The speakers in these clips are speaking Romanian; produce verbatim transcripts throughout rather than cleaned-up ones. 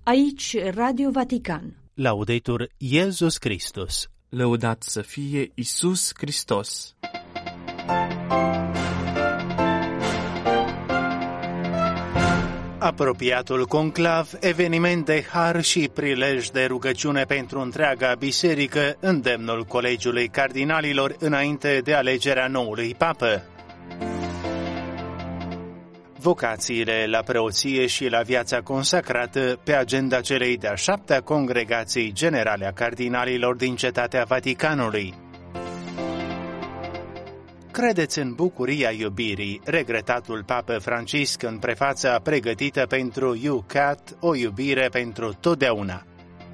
Aici Radio Vatican. Laudetur Iesus Christus. Lăudat să fie Iisus Hristos. Apropiatul conclav, eveniment de har și prilej de rugăciune pentru întreaga biserică, îndemnul Colegiului Cardinalilor înainte de alegerea noului papă. Vocațiile la preoție și la viața consacrată pe agenda celei de-a șaptea congregații generale a cardinalilor din Cetatea Vaticanului. Credeți în bucuria iubirii, regretatul Papă Francisc în prefața pregătită pentru Iucat, o iubire pentru totdeauna.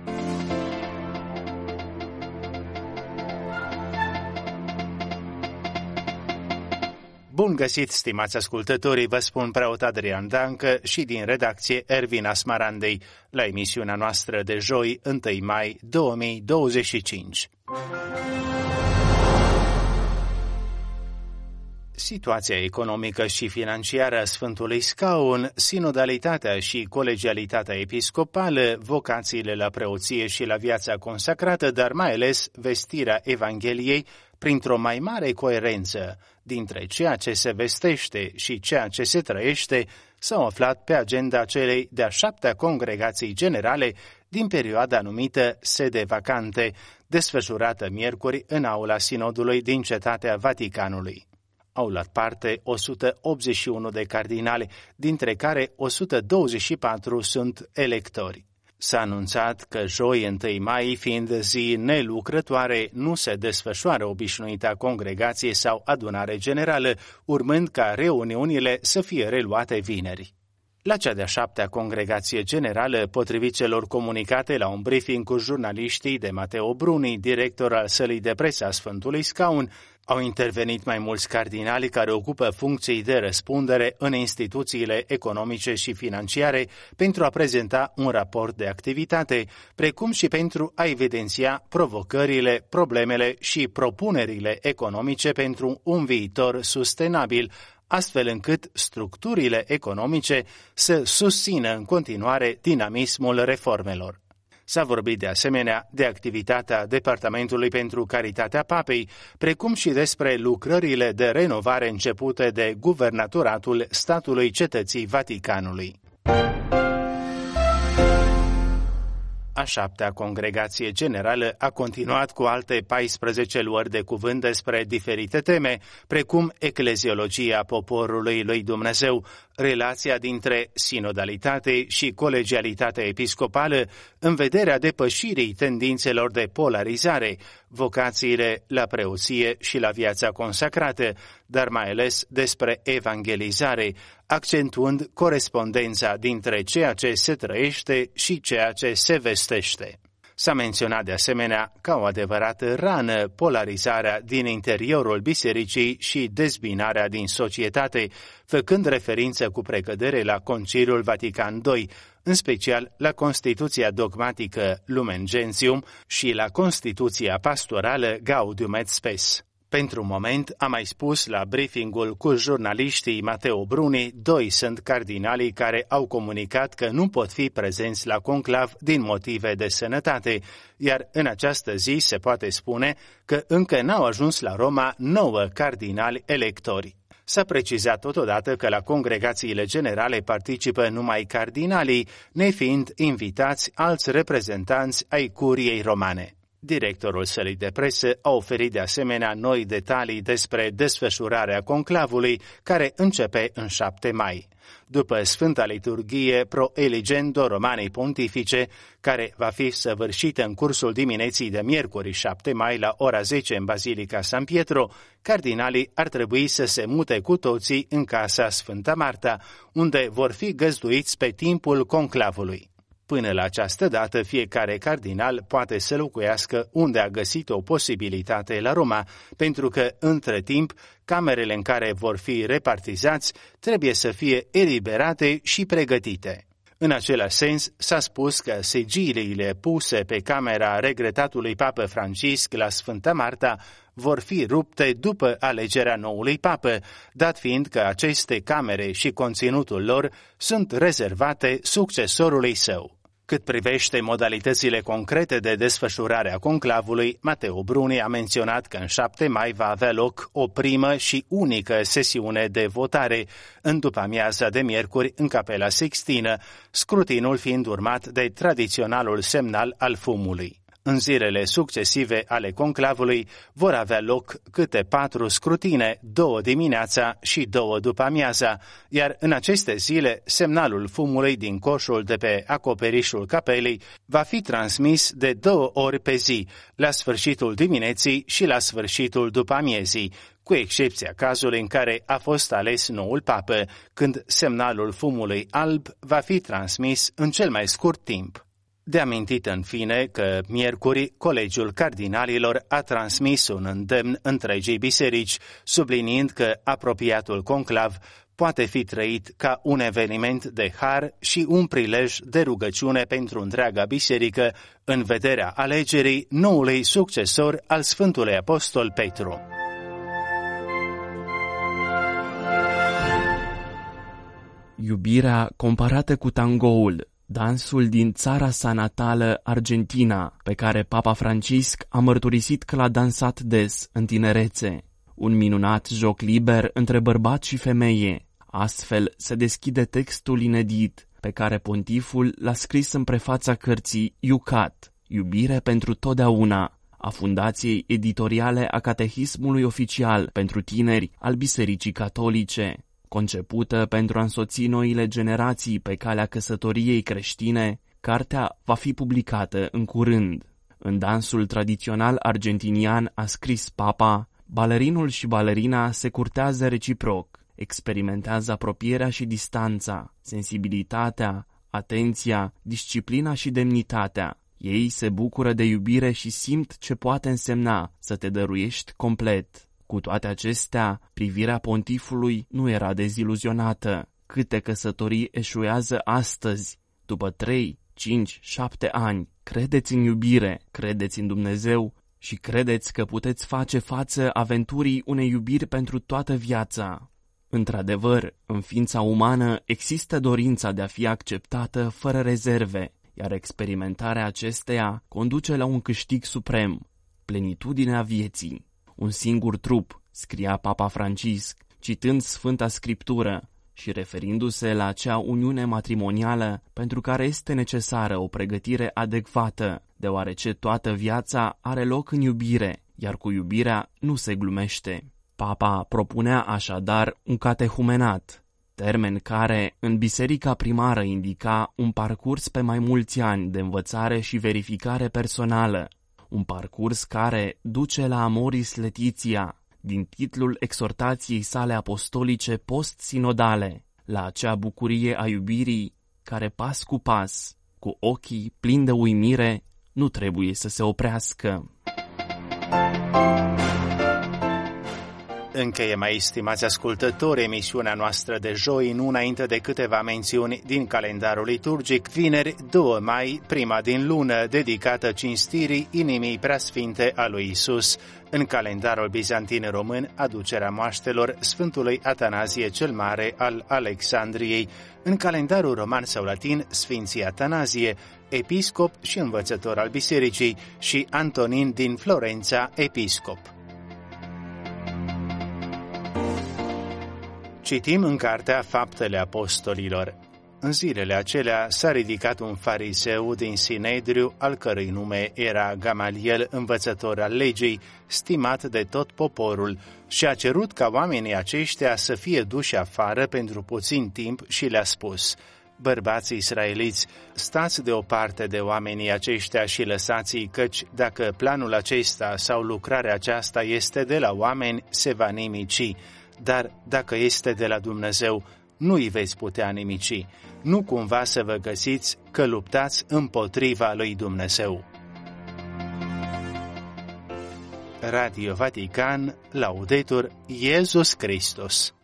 Bun găsit, stimați ascultătorii, vă spun preot Adrian Dancă și din redacție Ervin Asmarandei la emisiunea noastră de joi, întâi mai două mii douăzeci și cinci. Situația economică și financiară a Sfântului Scaun, sinodalitatea și colegialitatea episcopală, vocațiile la preoție și la viața consacrată, dar mai ales vestirea Evangheliei printr-o mai mare coerență dintre ceea ce se vestește și ceea ce se trăiește, s-au aflat pe agenda celei de-a șaptea congregații generale din perioada numită Sede Vacante, desfășurată miercuri în aula Sinodului din Cetatea Vaticanului. Au luat parte o sută optzeci și unu de cardinali, dintre care o sută douăzeci și patru sunt electori. S-a anunțat că joi întâi mai, fiind zi nelucrătoare, nu se desfășoară obișnuita congregație sau adunare generală, urmând ca reuniunile să fie reluate vineri. La cea de-a șaptea congregație generală, potrivit celor comunicate la un briefing cu jurnaliștii de Matteo Bruni, director al sălii de presă a Sfântului Scaun, au intervenit mai mulți cardinali care ocupă funcții de răspundere în instituțiile economice și financiare pentru a prezenta un raport de activitate, precum și pentru a evidenția provocările, problemele și propunerile economice pentru un viitor sustenabil, astfel încât structurile economice să susțină în continuare dinamismul reformelor. S-a vorbit de asemenea de activitatea Departamentului pentru Caritatea Papei, precum și despre lucrările de renovare începute de Guvernatoratul Statului Cetății Vaticanului. A șaptea congregație generală a continuat cu alte paisprezece luări de cuvânt despre diferite teme, precum ecleziologia poporului lui Dumnezeu, relația dintre sinodalitate și colegialitate episcopală în vederea depășirii tendințelor de polarizare, vocațiile la preoție și la viața consacrată, dar mai ales despre evangelizare, accentuând corespondența dintre ceea ce se trăiește și ceea ce se vestește. S-a menționat de asemenea ca o adevărată rană polarizarea din interiorul bisericii și dezbinarea din societate, făcând referință cu precădere la Conciliul Vatican doi, în special la Constituția dogmatică Lumen Gentium și la Constituția pastorală Gaudium et Spes. Pentru moment, a mai spus la briefingul cu jurnaliștii Matteo Bruni, doi sunt cardinalii care au comunicat că nu pot fi prezenți la conclav din motive de sănătate, iar în această zi se poate spune că încă n-au ajuns la Roma nouă cardinali electori. S-a precizat totodată că la congregațiile generale participă numai cardinalii, nefiind invitați alți reprezentanți ai curiei romane. Directorul sălii de presă a oferit de asemenea noi detalii despre desfășurarea conclavului, care începe în șapte mai. După Sfânta Liturghie Pro Eligendo Romanei Pontifice, care va fi săvârșită în cursul dimineții de miercuri șapte mai la ora zece în Bazilica San Pietro, cardinalii ar trebui să se mute cu toții în casa Sfânta Marta, unde vor fi găzduiți pe timpul conclavului. Până la această dată, fiecare cardinal poate să locuiască unde a găsit o posibilitate la Roma, pentru că, între timp, camerele în care vor fi repartizați trebuie să fie eliberate și pregătite. În același sens, s-a spus că sigiliile puse pe camera regretatului Papă Francisc la Sfânta Marta vor fi rupte după alegerea noului papă, dat fiind că aceste camere și conținutul lor sunt rezervate succesorului său. Cât privește modalitățile concrete de desfășurare a conclavului, Mateo Bruni a menționat că în șapte mai va avea loc o primă și unică sesiune de votare, în după-amiaza de miercuri în Capela Sixtină, scrutinul fiind urmat de tradiționalul semnal al fumului. În zilele succesive ale conclavului vor avea loc câte patru scrutine, două dimineața și două după amiaza, iar în aceste zile semnalul fumului din coșul de pe acoperișul capelei va fi transmis de două ori pe zi, la sfârșitul dimineții și la sfârșitul după amiezii, cu excepția cazului în care a fost ales noul papă, când semnalul fumului alb va fi transmis în cel mai scurt timp. De amintit în fine că miercuri Colegiul Cardinalilor a transmis un îndemn întregii biserici, subliniind că apropiatul conclav poate fi trăit ca un eveniment de har și un prilej de rugăciune pentru întreaga biserică în vederea alegerii noului succesor al Sfântului Apostol Petru. Iubirea comparată cu tangoul, dansul din țara sa natală, Argentina, pe care Papa Francisc a mărturisit că l-a dansat des în tinerețe. Un minunat joc liber între bărbat și femeie. Astfel se deschide textul inedit pe care pontiful l-a scris în prefața cărții Iucat, Iubire pentru totdeauna, a Fundației Editoriale a Catehismului Oficial pentru Tineri al Bisericii Catolice. Concepută pentru a însoți noile generații pe calea căsătoriei creștine, cartea va fi publicată în curând. În dansul tradițional argentinian, a scris Papa, balerinul și balerina se curtează reciproc, experimentează apropierea și distanța, sensibilitatea, atenția, disciplina și demnitatea. Ei se bucură de iubire și simt ce poate însemna să te dăruiești complet. Cu toate acestea, privirea pontifului nu era deziluzionată. Câte căsătorii eșuează astăzi, după trei, cinci, șapte ani. Credeți în iubire, credeți în Dumnezeu și credeți că puteți face față aventurii unei iubiri pentru toată viața. Într-adevăr, în ființa umană există dorința de a fi acceptată fără rezerve, iar experimentarea acesteia conduce la un câștig suprem, plenitudinea vieții. Un singur trup, scria Papa Francisc, citând Sfânta Scriptură și referindu-se la acea uniune matrimonială pentru care este necesară o pregătire adecvată, deoarece toată viața are loc în iubire, iar cu iubirea nu se glumește. Papa propunea așadar un catehumenat, termen care în biserica primară indica un parcurs pe mai mulți ani de învățare și verificare personală, un parcurs care duce la Amoris Laetitia, din titlul exhortației sale apostolice post-sinodale, la acea bucurie a iubirii care pas cu pas, cu ochii plini de uimire, nu trebuie să se oprească. Încheie, mai stimați ascultători, emisiunea noastră de joi, nu înainte de câteva mențiuni din calendarul liturgic. Vineri, doi mai, prima din lună, dedicată cinstirii inimii preasfinte a lui Isus. În calendarul bizantin român, aducerea moaștelor Sfântului Atanazie cel Mare al Alexandriei. În calendarul roman sau latin, Sfinții Atanazie, episcop și învățător al bisericii, și Antonin din Florența, episcop. Citim în cartea Faptele Apostolilor. În zilele acelea s-a ridicat un fariseu din Sinedriu, al cărui nume era Gamaliel, învățător al legii, stimat de tot poporul, și a cerut ca oamenii aceștia să fie duși afară pentru puțin timp și le-a spus: bărbați israeliți, stați deoparte de oamenii aceștia și lăsați-i, căci dacă planul acesta sau lucrarea aceasta este de la oameni, se va nimici. Dar dacă este de la Dumnezeu, nu îi veți putea nimici. Nu cumva să vă găsiți că luptați împotriva lui Dumnezeu. Radio Vatican, Laudetur Iesus Christus.